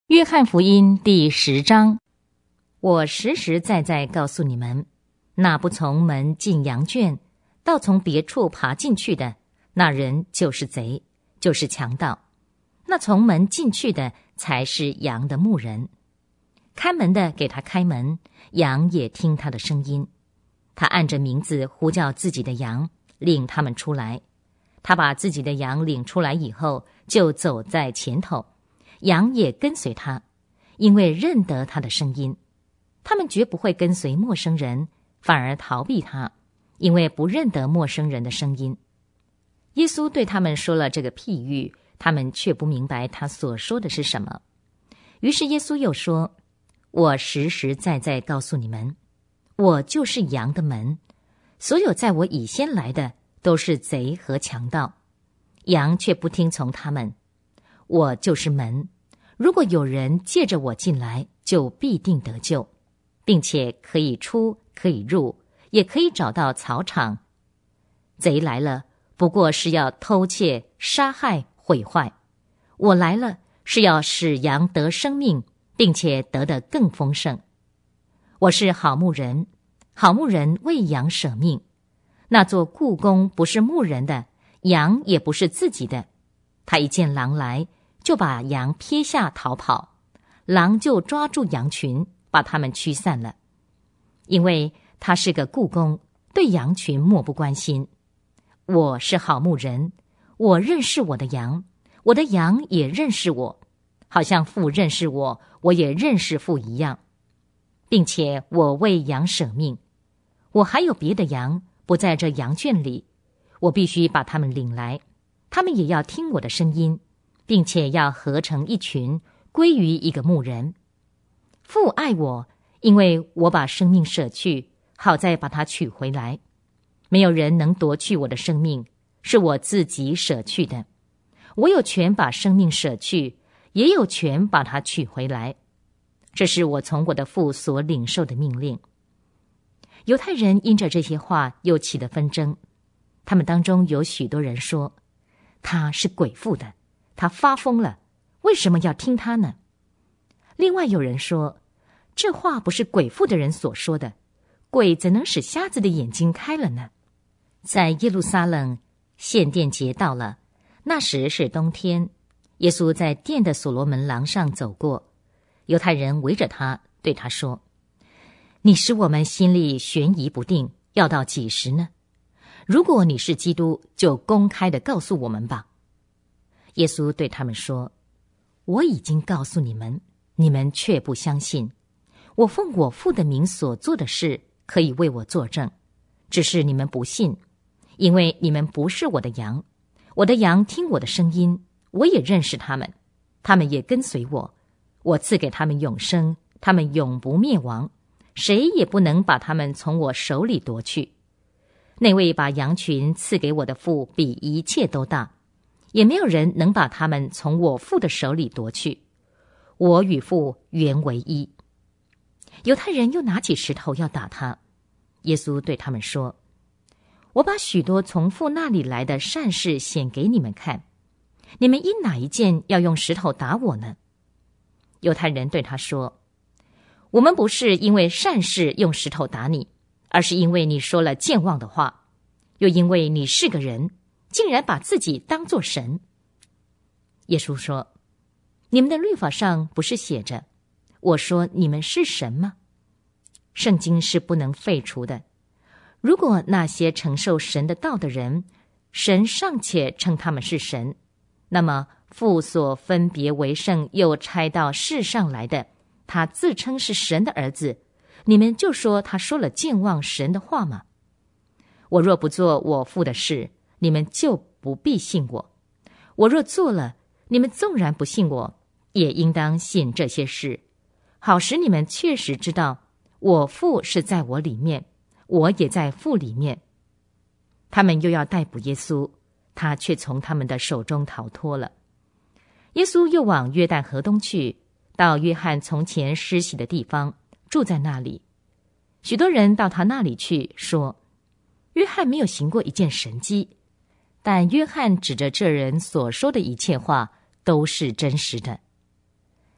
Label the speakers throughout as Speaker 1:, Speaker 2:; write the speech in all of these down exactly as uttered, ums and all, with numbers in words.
Speaker 1: 约翰福音第十章，我实实在在告诉你们，那不从门进羊圈，倒从别处爬进去的，那人就是贼，就是强盗。那从门进去的，才是羊的牧人。看门的给他开门，羊也听他的声音。他按着名字呼叫自己的羊，领他们出来。他把自己的羊领出来以后，就走在前头。羊也跟随他，因为认得他的声音。他们绝不会跟随陌生人，反而逃避他，因为不认得陌生人的声音。耶稣对他们说了这个譬喻，他们却不明白他所说的是什么。于是耶稣又说，我实实在在告诉你们，我就是羊的门。所有在我以先来的，都是贼和强盗，羊却不听从他们。我就是门，如果有人借着我进来，就必定得救，并且可以出，可以入，也可以找到草场。贼来了，不过是要偷窃、杀害、毁坏。我来了，是要使羊得生命，并且得得更丰盛。我是好牧人，好牧人为羊舍命。那做雇工不是牧人的，羊也不是自己的。他一见狼来，就把羊撇下逃跑，狼就抓住羊群，把他们驱散了。因为他是个雇工，对羊群漠不关心。我是好牧人，我认识我的羊，我的羊也认识我，好像父认识我，我也认识父一样，并且我为羊舍命。我还有别的羊，不在这羊圈里，我必须把他们领来，他们也要听我的声音，并且要合成一群，归于一个牧人。父爱我，因为我把生命舍去，好再把它取回来。没有人能夺去我的生命，是我自己舍去的。我有权把生命舍去，也有权把它取回来。这是我从我的父所领受的命令。犹太人因着这些话又起了纷争，他们当中有许多人说，他是鬼附的，他发疯了，为什么要听他呢？另外有人说，这话不是鬼附的人所说的，鬼怎能使瞎子的眼睛开了呢？在耶路撒冷，献殿节到了，那时是冬天，耶稣在殿的所罗门廊上走过，犹太人围着他，对他说，你使我们心里悬疑不定，要到几时呢？如果你是基督，就公开地告诉我们吧。耶稣对他们说，我已经告诉你们，你们却不相信。我奉我父的名所做的事，可以为我作证，只是你们不信，因为你们不是我的羊。我的羊听我的声音，我也认识他们，他们也跟随我。我赐给他们永生，他们永不灭亡，谁也不能把他们从我手里夺去。那位把羊群赐给我的父比一切都大，也没有人能把他们从我父的手里夺去。我与父原为一。犹太人又拿起石头要打他。耶稣对他们说，我把许多从父那里来的善事显给你们看，你们因哪一件要用石头打我呢？犹太人对他说，我们不是因为善事用石头打你，而是因为你说了健忘的话，又因为你是个人，竟然把自己当作神。耶稣说，你们的律法上不是写着，我说你们是神吗？圣经是不能废除的。如果那些承受神的道的人，神尚且称他们是神，那么父所分别为圣又差到世上来的，他自称是神的儿子，你们就说他说了健忘神的话吗？我若不做我父的事，你们就不必信我。我若做了，你们纵然不信我，也应当信这些事，好使你们确实知道我父是在我里面，我也在父里面。他们又要逮捕耶稣，他却从他们的手中逃脱了。耶稣又往约旦河东去，到约翰从前施洗的地方，住在那里。许多人到他那里去，说，约翰没有行过一件神迹，但约翰指着这人所说的一切话都是真实的。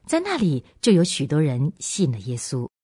Speaker 1: 在那里就有许多人信了耶稣。